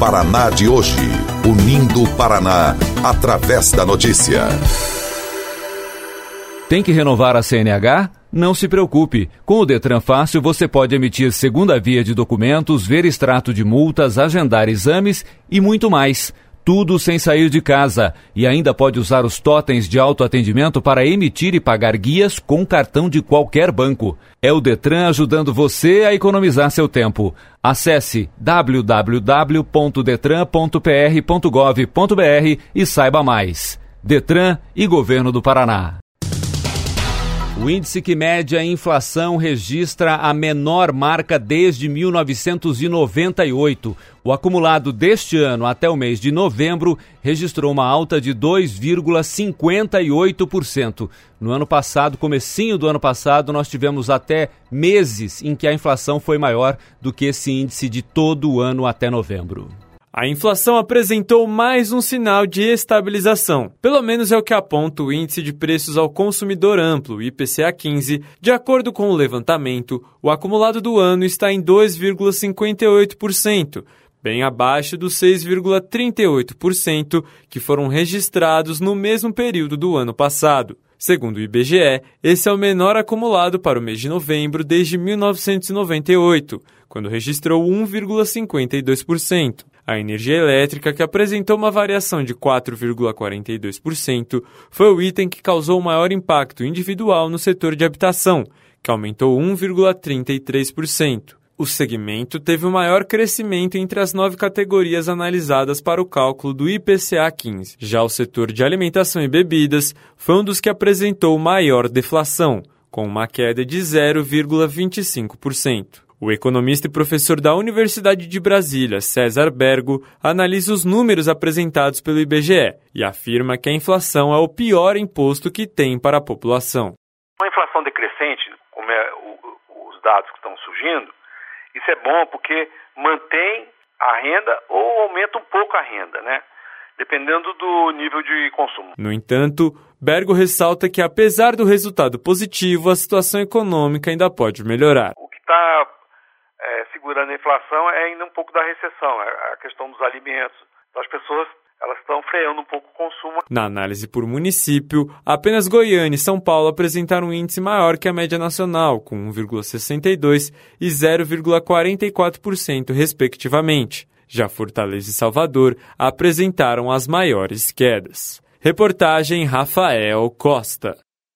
Paraná de hoje. Unindo o Paraná através da notícia. Tem que renovar a CNH? Não se preocupe. Com o Detran Fácil, você pode emitir segunda via de documentos, ver extrato de multas, agendar exames e muito mais. Tudo sem sair de casa. E ainda pode usar os totens de autoatendimento para emitir e pagar guias com cartão de qualquer banco. É o Detran ajudando você a economizar seu tempo. Acesse www.detran.pr.gov.br e saiba mais. Detran e Governo do Paraná. O índice que mede a inflação registra a menor marca desde 1998. O acumulado deste ano até o mês de novembro registrou uma alta de 2,58%. No ano passado, comecinho do ano passado, nós tivemos até meses em que a inflação foi maior do que esse índice de todo o ano até novembro. A inflação apresentou mais um sinal de estabilização. Pelo menos é o que aponta o Índice de Preços ao Consumidor Amplo, IPCA 15. De acordo com o levantamento, o acumulado do ano está em 2,58%, bem abaixo dos 6,38% que foram registrados no mesmo período do ano passado. Segundo o IBGE, esse é o menor acumulado para o mês de novembro desde 1998, quando registrou 1,52%. A energia elétrica, que apresentou uma variação de 4,42%, foi o item que causou o maior impacto individual no setor de habitação, que aumentou 1,33%. O segmento teve o maior crescimento entre as 9 categorias analisadas para o cálculo do IPCA 15. Já o setor de alimentação e bebidas foi um dos que apresentou maior deflação, com uma queda de 0,25%. O economista e professor da Universidade de Brasília, César Bergo, analisa os números apresentados pelo IBGE e afirma que a inflação é o pior imposto que tem para a população. Uma inflação decrescente, como os dados que estão surgindo, isso é bom porque mantém a renda ou aumenta um pouco a renda, né? Dependendo do nível de consumo. No entanto, Bergo ressalta que, apesar do resultado positivo, a situação econômica ainda pode melhorar. O que está segurando a inflação é ainda um pouco da recessão, a questão dos alimentos. Então, as pessoas elas estão freando um pouco o consumo. Na análise por município, apenas Goiânia e São Paulo apresentaram um índice maior que a média nacional, com 1,62% e 0,44%, respectivamente. Já Fortaleza e Salvador apresentaram as maiores quedas. Reportagem Rafael Costa.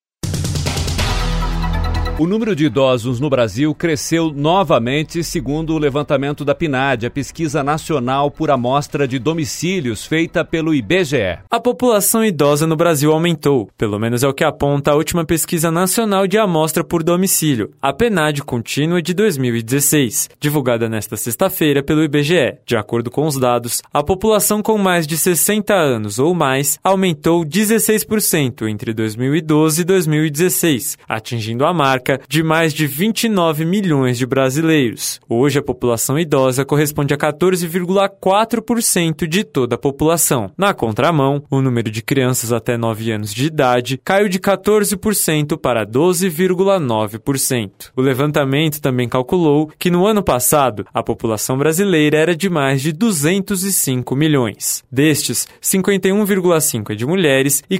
O número de idosos no Brasil cresceu novamente, segundo o levantamento da PNAD, a Pesquisa Nacional por Amostra de Domicílios, feita pelo IBGE. A população idosa no Brasil aumentou, pelo menos é o que aponta a última Pesquisa Nacional de Amostra por Domicílio, a PNAD Contínua de 2016, divulgada nesta sexta-feira pelo IBGE. De acordo com os dados, a população com mais de 60 anos ou mais aumentou 16% entre 2012 e 2016, atingindo a marca de mais de 29 milhões de brasileiros. Hoje, a população idosa corresponde a 14,4% de toda a população. Na contramão, o número de crianças até 9 anos de idade caiu de 14% para 12,9%. O levantamento também calculou que no ano passado, a população brasileira era de mais de 205 milhões. Destes, 51,5% é de mulheres e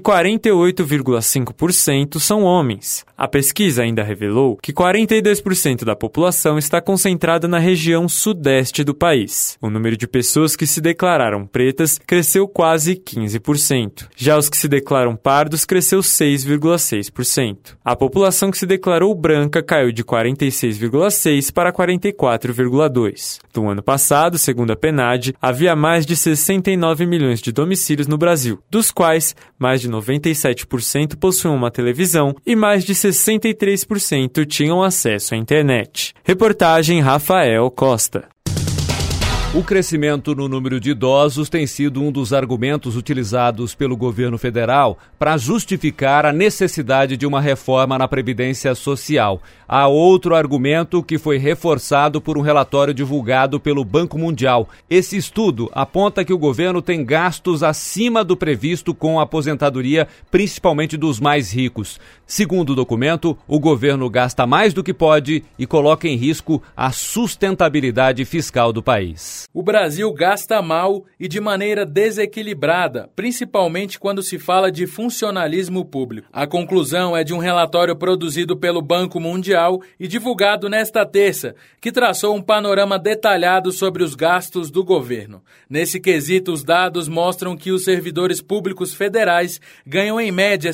48,5% são homens. A pesquisa ainda revelou que 42% da população está concentrada na região sudeste do país. O número de pessoas que se declararam pretas cresceu quase 15%. Já os que se declaram pardos cresceu 6,6%. A população que se declarou branca caiu de 46,6% para 44,2%. No ano passado, segundo a PNAD, havia mais de 69 milhões de domicílios no Brasil, dos quais mais de 97% possuíam uma televisão e mais de 63% tinham acesso à internet. Reportagem Rafael Costa. O crescimento no número de idosos tem sido um dos argumentos utilizados pelo governo federal para justificar a necessidade de uma reforma na Previdência Social. Há outro argumento que foi reforçado por um relatório divulgado pelo Banco Mundial. Esse estudo aponta que o governo tem gastos acima do previsto com a aposentadoria, principalmente dos mais ricos. Segundo o documento, o governo gasta mais do que pode e coloca em risco a sustentabilidade fiscal do país. O Brasil gasta mal e de maneira desequilibrada, principalmente quando se fala de funcionalismo público. A conclusão é de um relatório produzido pelo Banco Mundial e divulgado nesta terça, que traçou um panorama detalhado sobre os gastos do governo. Nesse quesito, os dados mostram que os servidores públicos federais ganham em média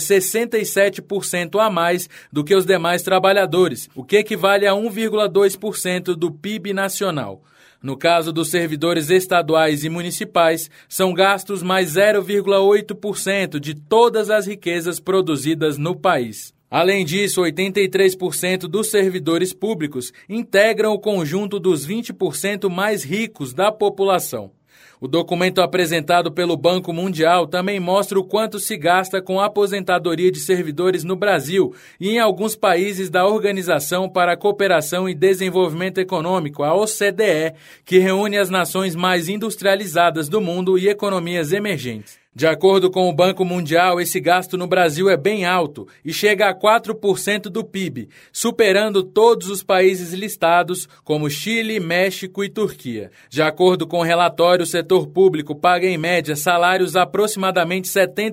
67% a mais do que os demais trabalhadores, o que equivale a 1,2% do PIB nacional. No caso dos servidores estaduais e municipais, são gastos mais 0,8% de todas as riquezas produzidas no país. Além disso, 83% dos servidores públicos integram o conjunto dos 20% mais ricos da população. O documento apresentado pelo Banco Mundial também mostra o quanto se gasta com a aposentadoria de servidores no Brasil e em alguns países da Organização para a Cooperação e Desenvolvimento Econômico, a OCDE, que reúne as nações mais industrializadas do mundo e economias emergentes. De acordo com o Banco Mundial, esse gasto no Brasil é bem alto e chega a 4% do PIB, superando todos os países listados, como Chile, México e Turquia. De acordo com o relatório, o setor público paga em média salários aproximadamente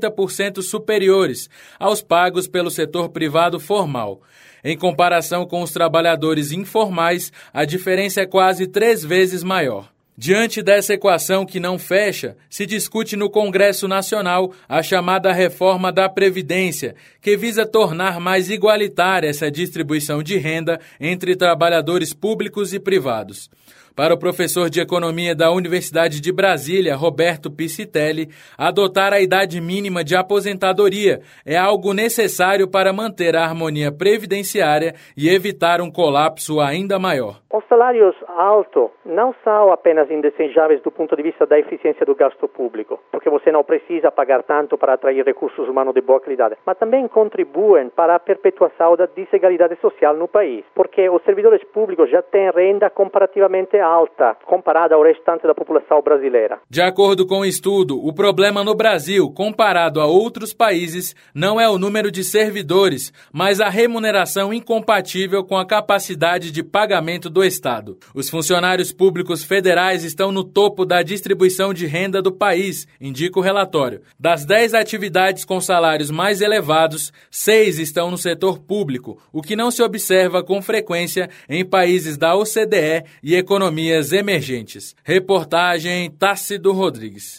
70% superiores aos pagos pelo setor privado formal. Em comparação com os trabalhadores informais, a diferença é quase 3 vezes maior. Diante dessa equação que não fecha, se discute no Congresso Nacional a chamada reforma da Previdência, que visa tornar mais igualitária essa distribuição de renda entre trabalhadores públicos e privados. Para o professor de Economia da Universidade de Brasília, Roberto Piscitelli, adotar a idade mínima de aposentadoria é algo necessário para manter a harmonia previdenciária e evitar um colapso ainda maior. Os salários altos não são apenas indesejáveis do ponto de vista da eficiência do gasto público, porque você não precisa pagar tanto para atrair recursos humanos de boa qualidade, mas também contribuem para a perpetuação da desigualdade social no país, porque os servidores públicos já têm renda comparativamente alta, comparada ao restante da população brasileira. De acordo com o estudo, o problema no Brasil, comparado a outros países, não é o número de servidores, mas a remuneração incompatível com a capacidade de pagamento do Estado. Os funcionários públicos federais estão no topo da distribuição de renda do país, indica o relatório. Das 10 atividades com salários mais elevados, 6 estão no setor público, o que não se observa com frequência em países da OCDE e economias emergentes. Reportagem Tácito Rodrigues.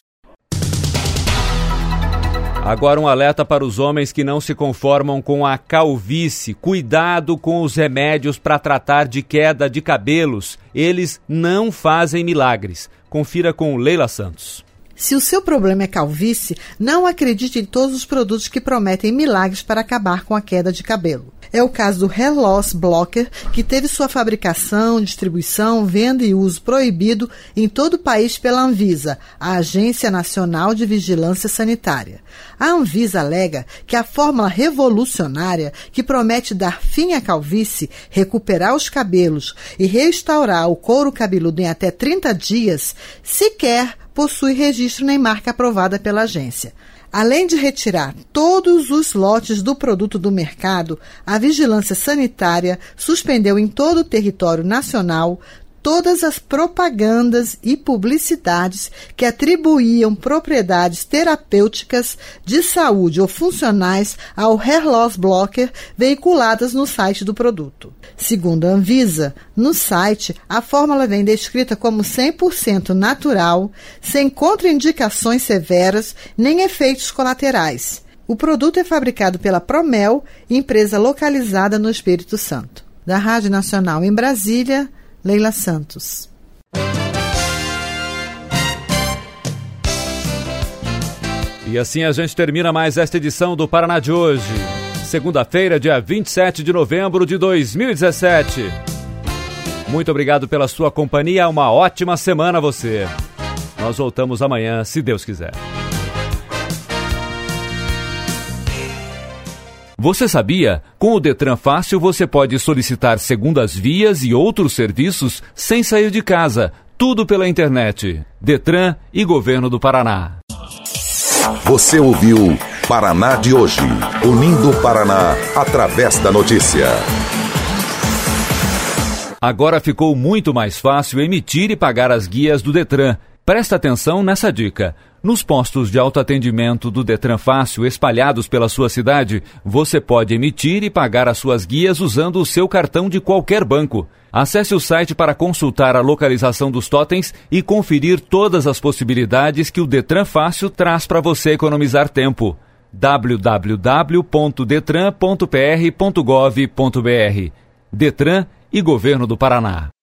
Agora um alerta para os homens que não se conformam com a calvície. Cuidado com os remédios para tratar de queda de cabelos. Eles não fazem milagres. Confira com Leila Santos. Se o seu problema é calvície, não acredite em todos os produtos que prometem milagres para acabar com a queda de cabelo. É o caso do Hair Loss Blocker, que teve sua fabricação, distribuição, venda e uso proibido em todo o país pela Anvisa, a Agência Nacional de Vigilância Sanitária. A Anvisa alega que a fórmula revolucionária que promete dar fim à calvície, recuperar os cabelos e restaurar o couro cabeludo em até 30 dias, sequer possui registro nem marca aprovada pela agência. Além de retirar todos os lotes do produto do mercado, a Vigilância Sanitária suspendeu em todo o território nacional todas as propagandas e publicidades que atribuíam propriedades terapêuticas de saúde ou funcionais ao Hair Loss Blocker veiculadas no site do produto. Segundo a Anvisa, no site, a fórmula vem descrita como 100% natural, sem contraindicações severas nem efeitos colaterais. O produto é fabricado pela Promel, empresa localizada no Espírito Santo. Da Rádio Nacional em Brasília, Leila Santos. E assim a gente termina mais esta edição do Paraná de hoje. Segunda-feira, dia 27 de novembro de 2017. Muito obrigado pela sua companhia. Uma ótima semana a você. Nós voltamos amanhã, se Deus quiser. Você sabia? Com o Detran Fácil você pode solicitar segundas vias e outros serviços sem sair de casa. Tudo pela internet. Detran e Governo do Paraná. Você ouviu Paraná de hoje, unindo o Paraná através da notícia. Agora ficou muito mais fácil emitir e pagar as guias do Detran. Presta atenção nessa dica. Nos postos de autoatendimento do Detran Fácil espalhados pela sua cidade, você pode emitir e pagar as suas guias usando o seu cartão de qualquer banco. Acesse o site para consultar a localização dos totens e conferir todas as possibilidades que o Detran Fácil traz para você economizar tempo. www.detran.pr.gov.br. Detran e Governo do Paraná.